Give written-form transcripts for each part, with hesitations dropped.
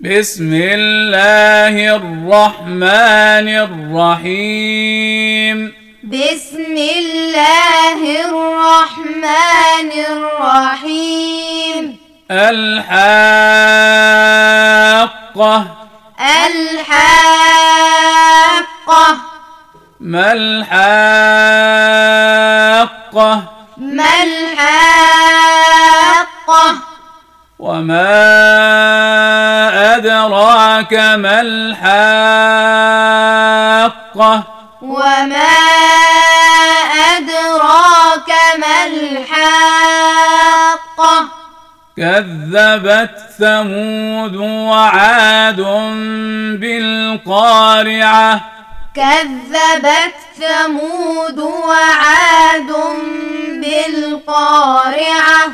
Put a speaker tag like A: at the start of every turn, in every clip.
A: بسم الله الرحمن الرحيم.
B: بسم الله الرحمن الرحيم.
A: الحاقة.
B: الحاقة.
A: ما الحاقة؟
B: ما الحاقة؟
A: وما أدراك ما الحاقة؟
B: وما أدراك ما الحاقة؟
A: كذبت ثمود وعاد بالقارعة.
B: كذبت ثمود وعاد بالقارعة.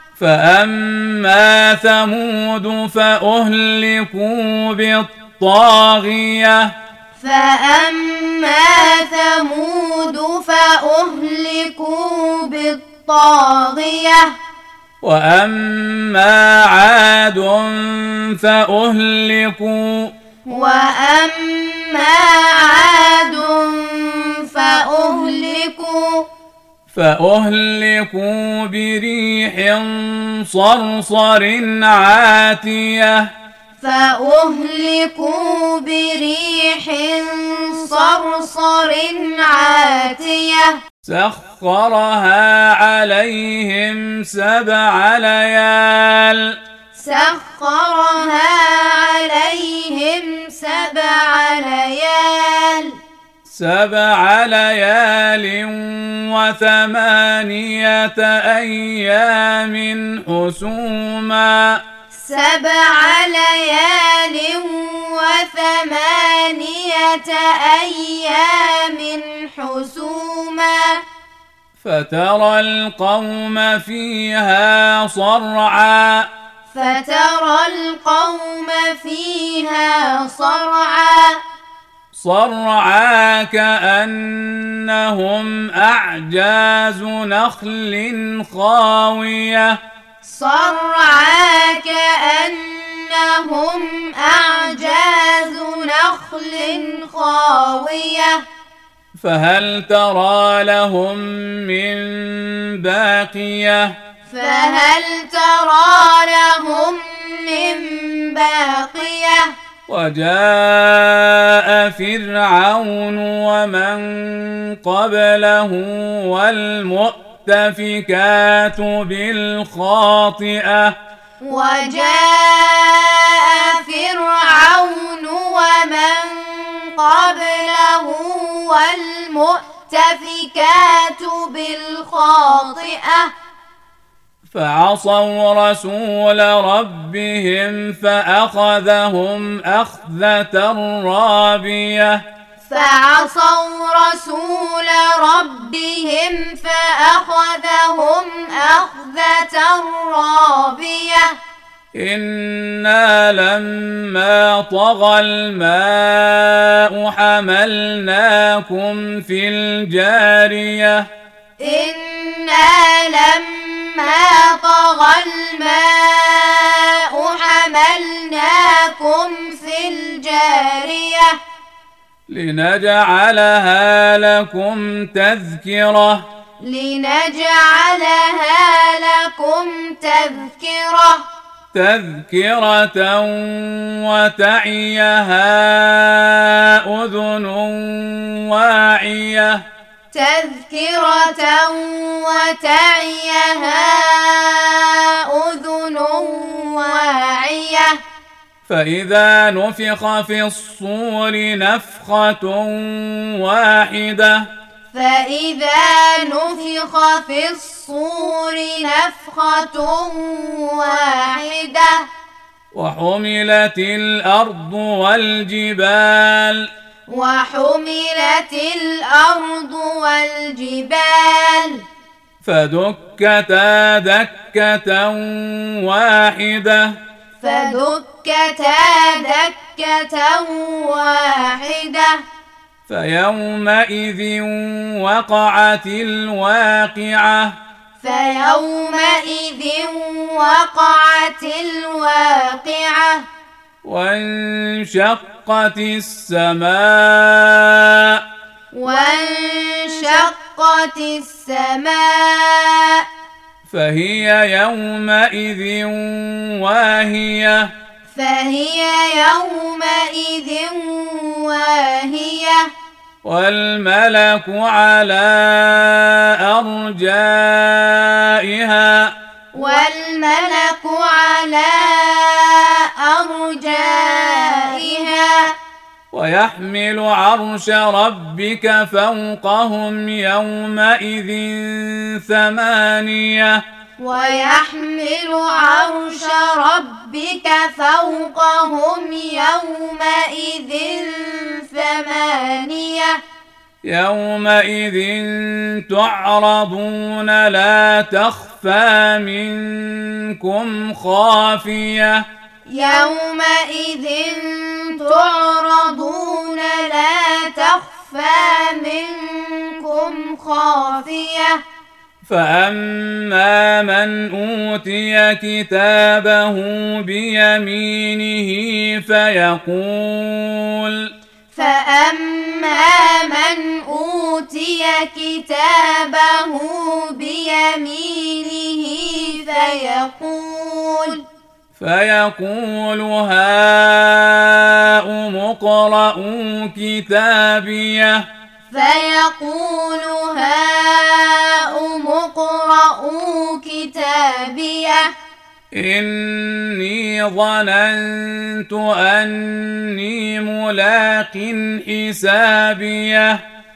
A: فأما ثمود فأهلكوا بالطاغية.
B: فأما ثمود فأهلكوا بالطاغية.
A: وأما عاد فأهلكوا بريح صرصر عاتية.
B: فأهلكوا بريح صرصر عاتية.
A: سخرها عليهم 7 ليال.
B: سخرها عليهم
A: 7 ليال و8 أيام حسوما.
B: 7 ليال و8 أيام حسوما.
A: فترى القوم فيها صرعا.
B: فترى القوم فيها صرعا
A: كأنهم أعجاز نخل خاوية.
B: صرعا كأنهم أعجاز نخل خاوية.
A: فهل ترى لهم من باقية.
B: فهل ترى لهم من باقية.
A: وجاء فرعون ومن قبله والمؤتفكات بالخاطئة.
B: وجاء فرعون ومن قبله والمؤتفكات بالخاطئة.
A: فعصوا رسول ربهم فأخذهم أخذة رابية.
B: فعصوا رسول ربهم فأخذهم أخذة رابية.
A: إنا لما طغى الماء حملناكم في الجارية.
B: إنا لما طغى الماء حملناكم في الجارية.
A: لنجعلها لكم تذكرة. وتعيها أذن واعية. فإذا نفخ في الصور نفخة واحدة. وحملت الأرض والجبال فدكتا دكة واحدة. فيومئذ وقعت الواقعة.
B: فيومئذ وقعت الواقعة
A: وانشقت السماء
B: وانشقت السماء
A: فهي يومئذ واهية
B: فهي يومئذ واهية
A: والملك على أرجائها
B: والملك على أرجائها
A: ويحمل عرش ربك فوقهم يومئذ ثمانية
B: ويحمل عرش ربك فوقهم يومئذ ثمانية
A: يومئذ تعرضون لا تخفى منكم خافية
B: يومئذ تعرضون لا تخفى منكم خافية
A: فأما من أوتي كتابه بيمينه
B: فأما من أوتي كتابه بيمينه
A: فيقول هاؤم اقرءوا كتابيه
B: فيقول هاؤم اقرءوا كتابيه
A: إني ظننت أني ملاق حسابيه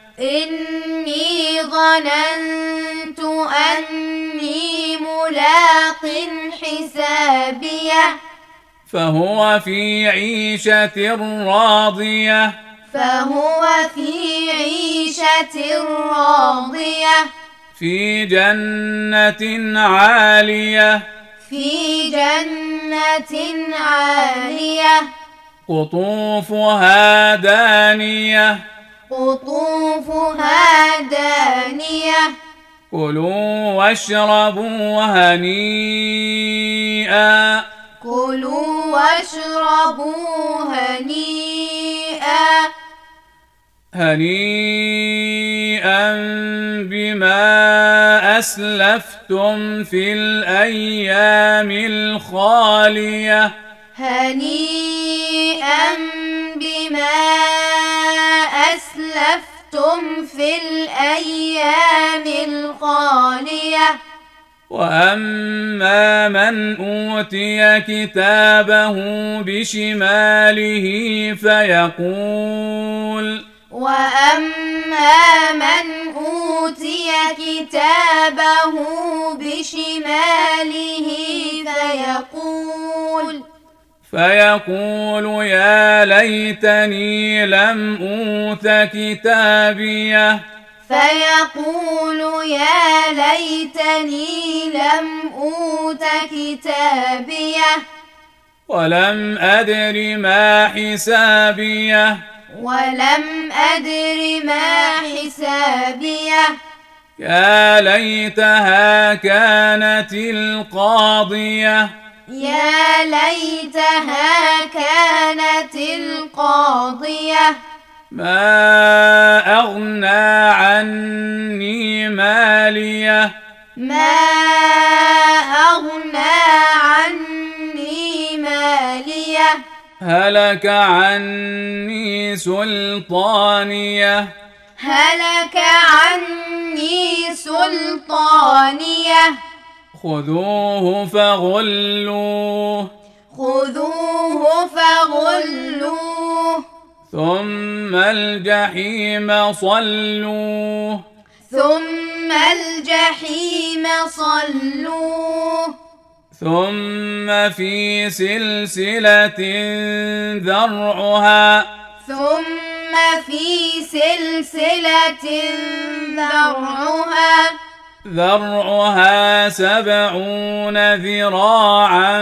B: إني ظننت أني ملاق حسابيه
A: فهو في عيشة راضية
B: فهو في عيشة راضية
A: في جنة عالية
B: في جنة عالية
A: قطوفها دانية
B: قطوفها دانية
A: كلوا واشربوا هنيئا
B: كلوا واشربوا
A: هنيئا بما أسلفتم في الأيام الخالية
B: هنيئا بما أسلفتم في الأيام الخالية
A: وأما من أوتي كتابه بشماله
B: وأما من أوتي كتابه بشماله
A: فيقول يا ليتني لم أوت كتابيه
B: فيقول يا ليتني لم أوت كتابيه
A: ولم أدر ما حسابيه
B: ولم أدر ما حسابيه
A: يا ليتها كانت القاضية
B: يا ليتها كانت القاضية
A: ما أغنى عني ماليه
B: ما أغنى عني ماليه
A: هلك عني سلطانيه
B: هلك عني سلطانيه
A: خذوه فغلوه
B: خذوه فغلوه
A: ثم الجحيم صلوه
B: ثم الجحيم صلوه
A: ثم في سلسلة ذرعها
B: ثم في سلسلة ذرعها
A: 70 ذراعا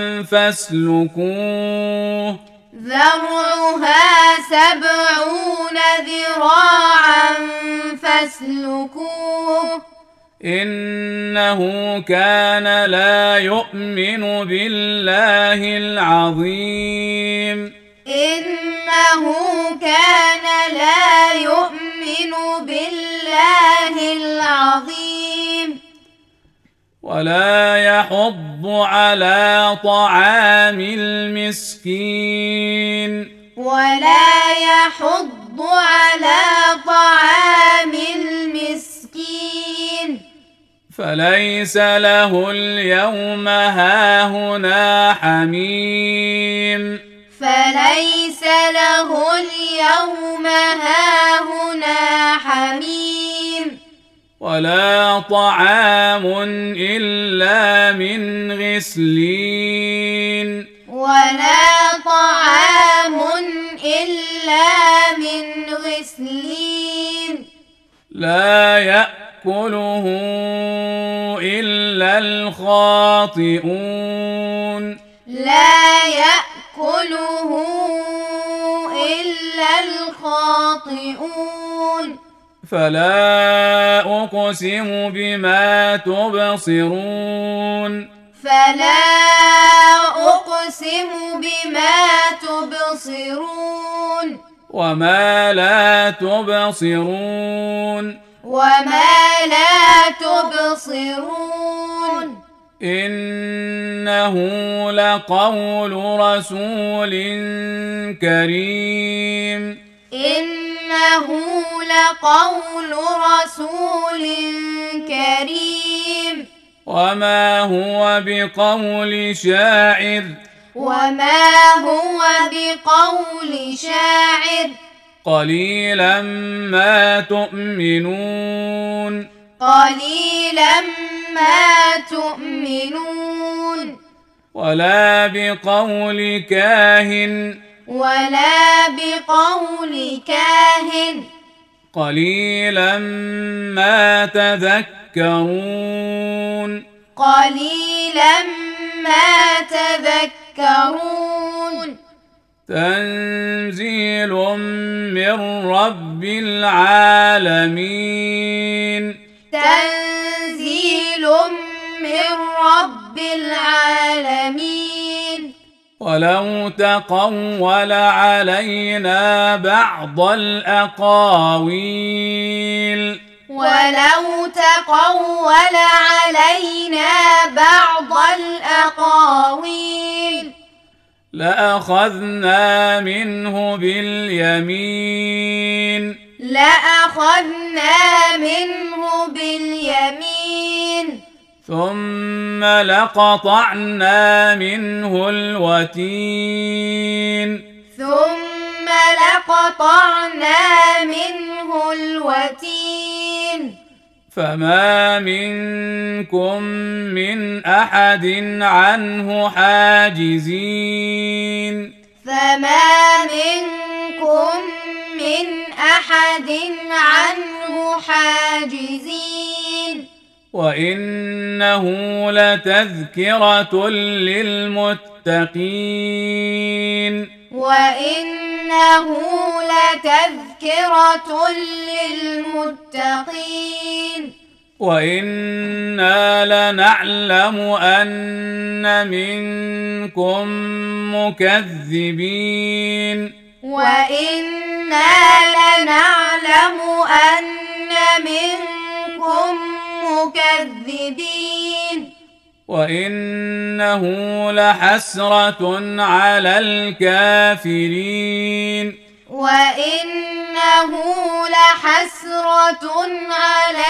A: فاسلكوه
B: ذرعها 70 ذراعا فاسلكوه
A: إنه كان لا يؤمن بالله العظيم
B: إنه كان لا يؤمن بالله العظيم
A: ولا يحض على طعام المسكين
B: ولا يحض على طعام المسكين
A: فليس له اليوم هاهنا حميم
B: فليس له اليوم هاهنا حميم
A: ولا طعام إلا من غسلين
B: ولا طعام إلا من غسلين
A: لا يأكله إلا الخاطئون
B: لا يأكله إلا الخاطئون
A: فلا أقسم بما تبصرون
B: فلا أقسم بما تبصرون
A: وما لا تبصرون
B: وما لا تبصرون
A: إنه لقول رسول كريم
B: إنه لقول رسول كريم
A: وما هو بقول شاعر
B: وما هو بقول شاعر
A: قليلا ما تؤمنون
B: قليلا ما تؤمنون
A: ولا بقول كاهن
B: ولا بقول كاهن
A: قليلا ما تذكرون
B: قليلا ما تذكرون
A: تنزيل من رب العالمين
B: تنزيل من رب العالمين
A: ولو تقول علينا بعض الأقاويل
B: ولو تقول علينا بعض الأقاويل
A: لأخذنا منه باليمين
B: لأخذنا منه باليمين
A: ثم لقطعنا منه الوتين
B: ثم لقطعنا منه الوتين
A: فما منكم من أحد عنه حاجزين
B: فما منكم من أحد عنه حاجزين
A: وإنه لتذكرة للمتقين
B: وإنه لتذكرة للمتقين
A: وإنا لنعلم أن منكم مكذبين
B: وإنا لنعلم أن منكم مكذبين
A: وإنه لحسرة على الكافرين
B: وإنه لحسرة على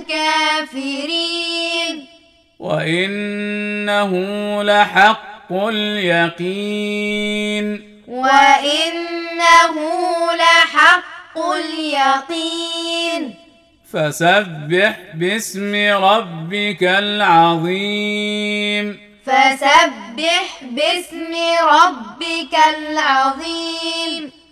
B: الكافرين
A: وإنه لحق اليقين
B: وإنه لحق اليقين
A: فسبح باسم ربك العظيم
B: فسبح باسم ربك العظيم